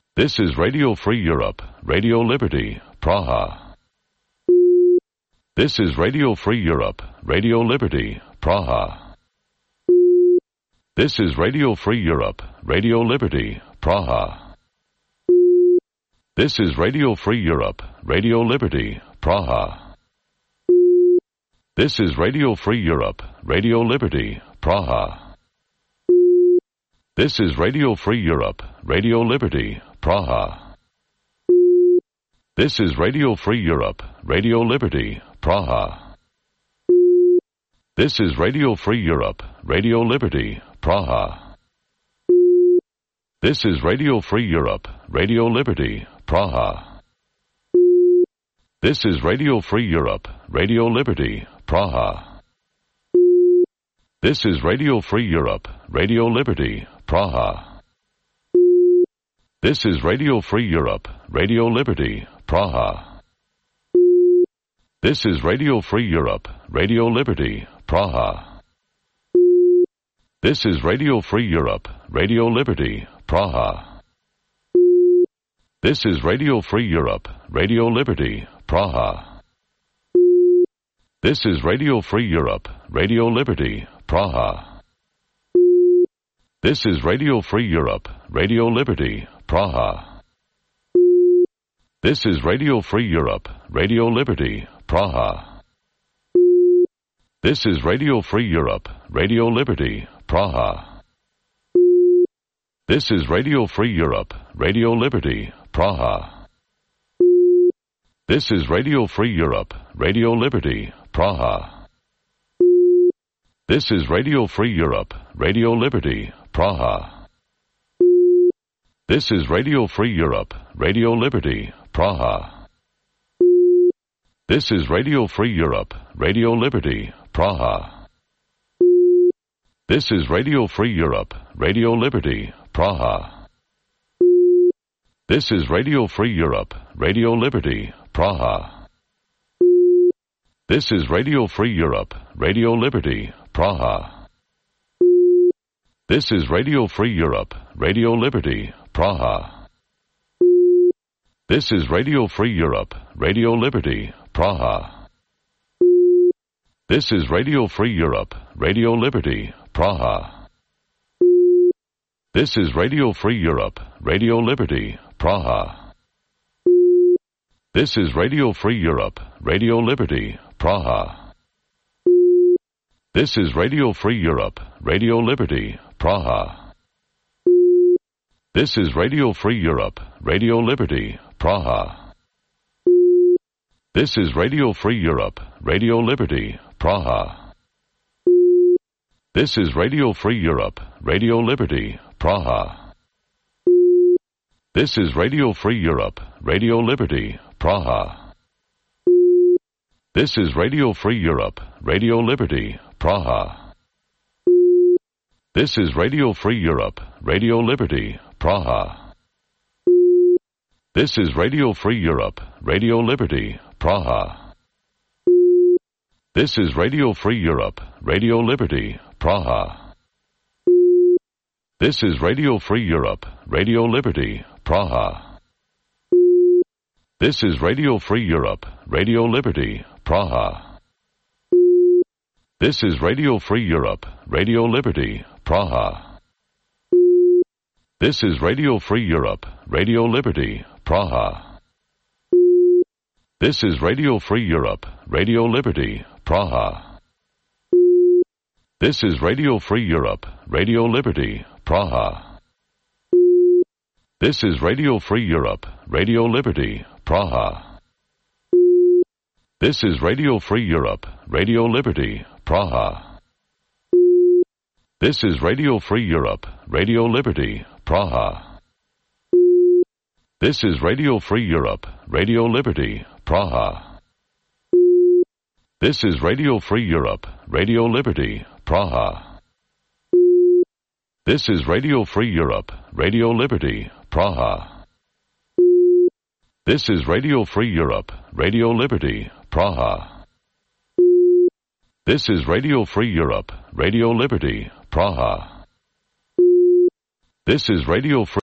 This is Radio Free Europe, Radio Liberty, Praha. This is Radio Free Europe, Radio Liberty, Praha. This is Radio Free Europe, Radio Liberty, Praha. This is Radio Free Europe, Radio Liberty, Praha. This is Radio Free Europe, Radio Liberty, Praha. This is Radio Free Europe, Radio Liberty, Praha. This is Radio Free Europe, Radio Liberty, Praha. This is Radio Free Europe, Radio Liberty, Praha. This is Radio Free Europe, Radio Liberty, Praha. This is Radio Free Europe, Radio Liberty, Praha. This is Radio Free Europe, Radio Liberty, Praha. This is Radio Free Europe, Radio Liberty, Praha. This is Radio Free Europe, Radio Liberty, Praha. This is Radio Free Europe, Radio Liberty, Praha. This is Radio Free Europe, Radio Liberty, Praha. This is Radio Free Europe, Radio Liberty, Praha. This is Radio Free Europe, Radio Liberty, Praha. This is Radio Free Europe, Radio Liberty, Praha. This is Radio Free Europe, Radio Liberty, Praha. This is Radio Free Europe, Radio Liberty, Praha. This is Radio Free Europe, Radio Liberty, Praha. This is Radio Free Europe, Radio Liberty, Praha. This is Radio Free Europe, Radio Liberty, Praha. This is Radio Free Europe, Radio Liberty, Praha. This is Radio Free Europe, Radio Liberty, Praha. This is Radio Free Europe, Radio Liberty, Praha. This is Radio Free Europe, Radio Liberty, Praha. This is Radio Free Europe, Radio Liberty, Praha. This is Radio Free Europe, Radio Liberty, Praha. This is Radio Free Europe, Radio Liberty, Praha. This is Radio Free Europe, Radio Liberty, Praha. This is Radio Free Europe, Radio Liberty, Praha. This is Radio Free Europe, Radio Liberty, Praha. This is Radio Free Europe, Radio Liberty, Praha. This is Radio Free Europe, Radio Liberty, Praha. This is Radio Free Europe, Radio Liberty, Praha. This is Radio Free Europe, Radio Liberty, Praha. This is Radio Free Europe, Radio Liberty, Praha. This is Radio Free Europe, Radio Liberty, Praha. This is Radio Free Europe, Radio Liberty, Praha. This is Radio Free Europe, Radio Liberty, Praha. This is Radio Free Europe, Radio Liberty, Praha. This is Radio Free Europe, Radio Liberty, Praha. This is Radio Free Europe, Radio Liberty, Praha. This is Radio Free Europe, Radio Liberty, Praha. This is Radio Free Europe, Radio Liberty, Praha. This is Radio Free Europe, Radio Liberty, Praha. This is Radio Free Europe, Radio Liberty, Praha. This is Radio Free Europe, Radio Liberty, Praha. This is Radio Free Europe, Radio Liberty, Praha. This is Radio Free Europe, Radio Liberty, Praha. This is Radio Free Europe, Radio Liberty, Praha. This is Radio Free Europe, Radio Liberty, Praha. This is Radio Free Europe, Radio Liberty, Praha. This is Radio Free Europe, Radio Liberty, Praha. This is Radio Free